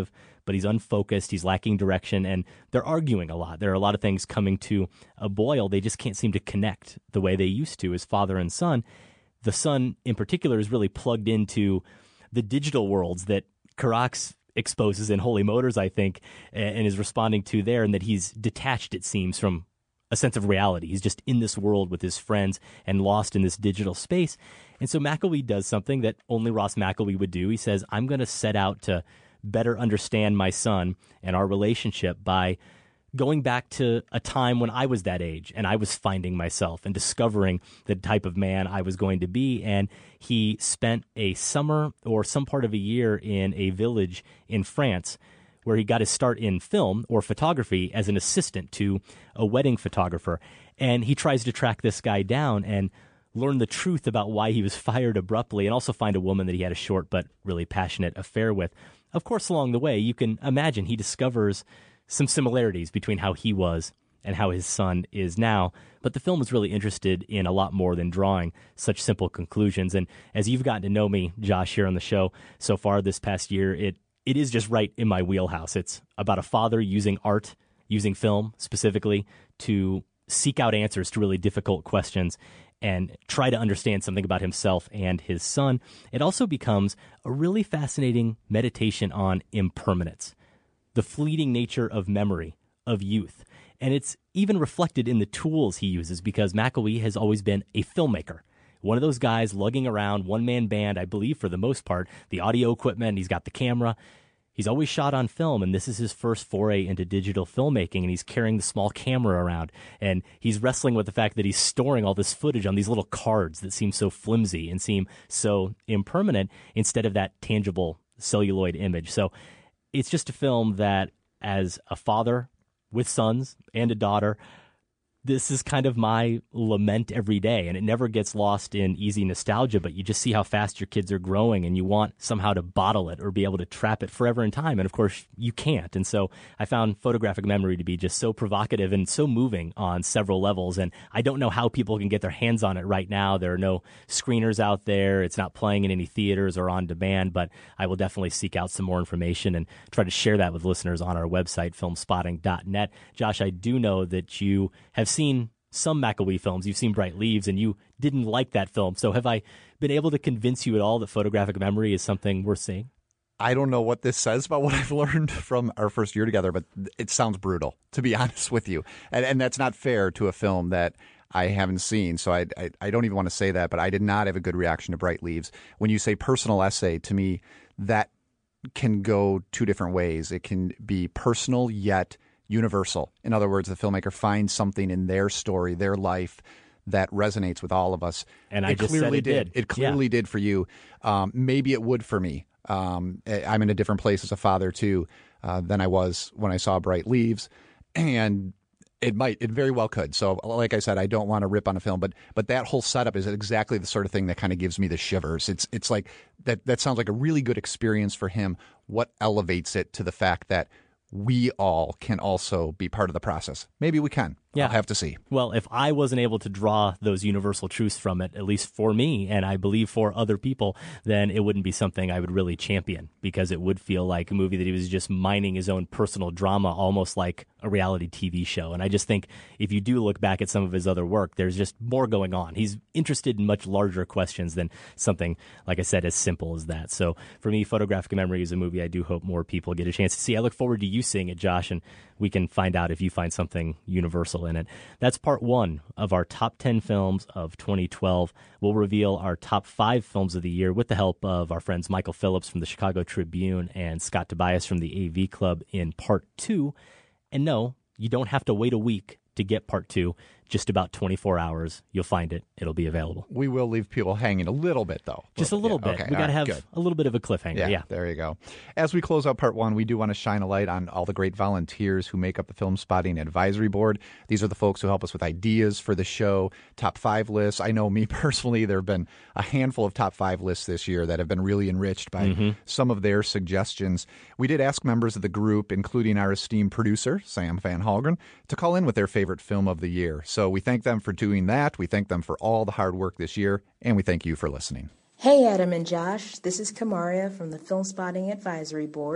but he's unfocused, he's lacking direction, and they're arguing a lot. There are a lot of things coming to a boil. They just can't seem to connect the way they used to as father and son. The son, in particular, is really plugged into the digital worlds that Carax exposes in Holy Motors, I think, and is responding to there, and that he's detached, it seems, from a sense of reality. He's just in this world with his friends and lost in this digital space. And so McElwee does something that only Ross McElwee would do. He says, I'm going to set out to better understand my son and our relationship by going back to a time when I was that age and I was finding myself and discovering the type of man I was going to be. And he spent a summer or some part of a year in a village in France where he got his start in film or photography as an assistant to a wedding photographer. And he tries to track this guy down and learn the truth about why he was fired abruptly, and also find a woman that he had a short but really passionate affair with. Of course, along the way, you can imagine he discovers some similarities between how he was and how his son is now. But the film is really interested in a lot more than drawing such simple conclusions. And as you've gotten to know me, Josh, here on the show so far this past year, it is just right in my wheelhouse. It's about a father using art, using film specifically, to seek out answers to really difficult questions and try to understand something about himself and his son. It also becomes a really fascinating meditation on impermanence, the fleeting nature of memory, of youth. And it's even reflected in the tools he uses, because McElwee has always been a filmmaker. One of those guys lugging around, one-man band, I believe, for the most part, the audio equipment, he's got the camera. He's always shot on film, and this is his first foray into digital filmmaking, and he's carrying the small camera around, and he's wrestling with the fact that he's storing all this footage on these little cards that seem so flimsy and seem so impermanent instead of that tangible celluloid image. So it's just a film that, as a father with sons and a daughter, this is kind of my lament every day, and it never gets lost in easy nostalgia, but you just see how fast your kids are growing, and you want somehow to bottle it or be able to trap it forever in time, and of course you can't. And so I found Photographic Memory to be just so provocative and so moving on several levels, and I don't know how people can get their hands on it right now. There are no screeners out there. It's not playing in any theaters or on demand, but I will definitely seek out some more information and try to share that with listeners on our website, filmspotting.net. Josh, I do know that you have seen some McElwee films. You've seen Bright Leaves, and you didn't like that film. So have I been able to convince you at all that Photographic Memory is something worth seeing? I don't know what this says about what I've learned from our first year together, but it sounds brutal, to be honest with you. And that's not fair to a film that I haven't seen. So I don't even want to say that, but I did not have a good reaction to Bright Leaves. When you say personal essay, to me, that can go two different ways. It can be personal, yet universal. In other words, the filmmaker finds something in their story, their life, that resonates with all of us. And I just said it did. It clearly did for you. Maybe it would for me. I'm in a different place as a father, too, than I was when I saw Bright Leaves. And it very well could. So, like I said, I don't want to rip on a film, but that whole setup is exactly the sort of thing that kind of gives me the shivers. It's like that sounds like a really good experience for him. What elevates it to the fact that we all can also be part of the process? Maybe we can. Yeah. I'll have to see. Well, if I wasn't able to draw those universal truths from it, at least for me, and I believe for other people, then it wouldn't be something I would really champion, because it would feel like a movie that he was just mining his own personal drama, almost like a reality TV show. And I just think if you do look back at some of his other work, there's just more going on. He's interested in much larger questions than something, like I said, as simple as that. So for me, Photographic Memory is a movie I do hope more people get a chance to see. I look forward to you seeing it, Josh, and we can find out if you find something universal in it. That's part one of our top 10 films of 2012. We'll reveal our top 5 films of the year with the help of our friends Michael Phillips from the Chicago Tribune and Scott Tobias from the AV Club in part 2. And no, you don't have to wait a week to get part 2. Just about 24 hours. You'll find it. It'll be available. We will leave people hanging a little bit, though. Just a little bit. Okay. We got to have good. a little bit of a cliffhanger. Yeah. There you go. As we close out part 1, we do want to shine a light on all the great volunteers who make up the Film Spotting Advisory Board. These are the folks who help us with ideas for the show, top 5 lists. I know me personally, there have been a handful of top 5 lists this year that have been really enriched by some of their suggestions. We did ask members of the group, including our esteemed producer, Sam Van Halgren, to call in with their favorite film of the year. So we thank them for doing that. We thank them for all the hard work this year, and we thank you for listening. Hey, Adam and Josh. This is Kamaria from the Film Spotting Advisory Board.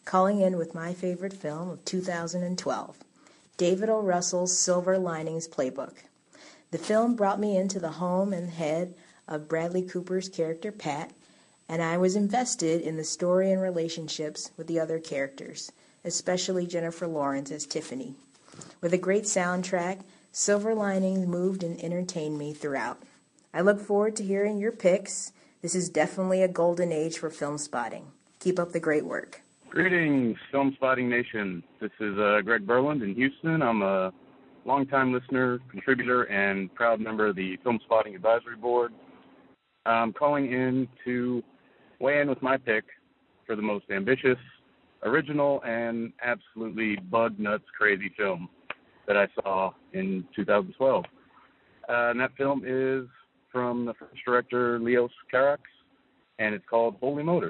calling in with my favorite film of 2012, David O. Russell's Silver Linings Playbook. The film brought me into the home and head of Bradley Cooper's character Pat, and I was invested in the story and relationships with the other characters, especially Jennifer Lawrence as Tiffany. With a great soundtrack, Silver Linings moved and entertained me throughout. I look forward to hearing your picks. This is definitely a golden age for film spotting. Keep up the great work. Greetings, Film Spotting Nation. This is Greg Berland in Houston. I'm a longtime listener, contributor, and proud member of the Film Spotting Advisory Board. I'm calling in to weigh in with my pick for the most ambitious, original, and absolutely bug-nuts crazy film that I saw in 2012. And that film is from the French director Leos Carax, and it's called Holy Motors.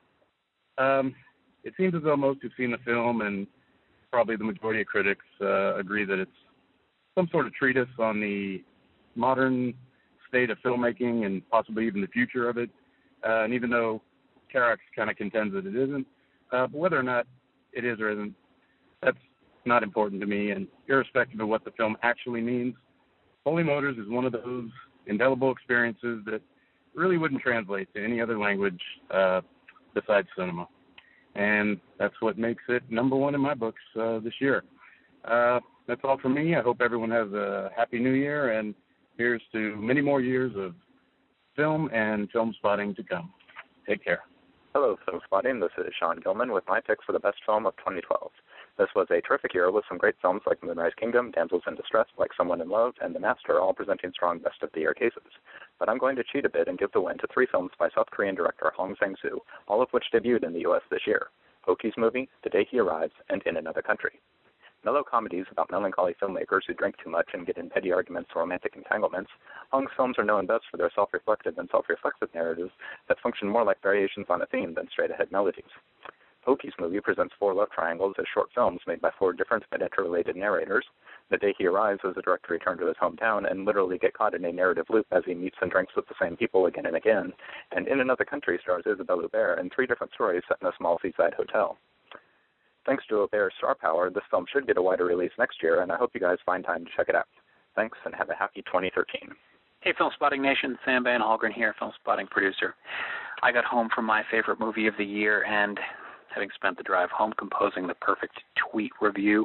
It seems as though most who've seen the film, and probably the majority of critics, agree that it's some sort of treatise on the modern state of filmmaking and possibly even the future of it. And even though Carax kind of contends that it isn't, but whether or not it is or isn't, that's not important to me. And irrespective of what the film actually means, Holy Motors is one of those indelible experiences that really wouldn't translate to any other language besides cinema. And that's what makes it number one in my books this year. That's all from me. I hope everyone has a happy new year, and here's to many more years of film and film spotting to come. Take care. Hello, Film Spotting. This is Sean Gilman with my pick for the best film of 2012. This was a terrific year with some great films like Moonrise Kingdom, Damsels in Distress, Like Someone in Love, and The Master, all presenting strong best-of-the-year cases. But I'm going to cheat a bit and give the win to 3 films by South Korean director Hong Sang-soo, all of which debuted in the U.S. this year: Poki's Movie, The Day He Arrives, and In Another Country. Mellow comedies about melancholy filmmakers who drink too much and get in petty arguments or romantic entanglements, Hong's films are known best for their self-reflective and self-reflexive narratives that function more like variations on a theme than straight-ahead melodies. Poki's Movie presents 4 love triangles as short films made by 4 different but interrelated narrators. The Day He Arrives as the director returns to his hometown and literally get caught in a narrative loop as he meets and drinks with the same people again and again. And In Another Country stars Isabelle Huppert in 3 different stories set in a small seaside hotel. Thanks to Huppert's star power, this film should get a wider release next year, and I hope you guys find time to check it out. Thanks, and have a happy 2013. Hey, Film Spotting Nation. Sam Van Halgren here, Film Spotting producer. I got home from my favorite movie of the year, and having spent the drive home composing the perfect tweet view,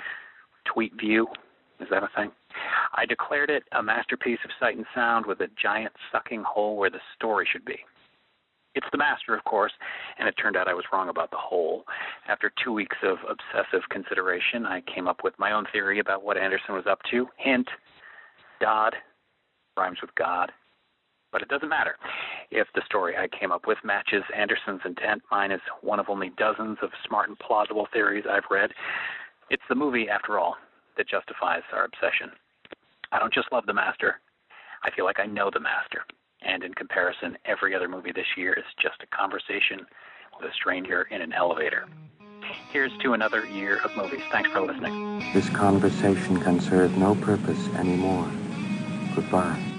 is that a thing? I declared it a masterpiece of sight and sound with a giant sucking hole where the story should be. It's The Master, of course, and it turned out I was wrong about the hole. After 2 weeks of obsessive consideration, I came up with my own theory about what Anderson was up to. Hint, Dodd rhymes with God. But it doesn't matter. If the story I came up with matches Anderson's intent, mine is one of only dozens of smart and plausible theories I've read. It's the movie, after all, that justifies our obsession. I don't just love The Master. I feel like I know The Master. And in comparison, every other movie this year is just a conversation with a stranger in an elevator. Here's to another year of movies. Thanks for listening. This conversation can serve no purpose anymore. Goodbye.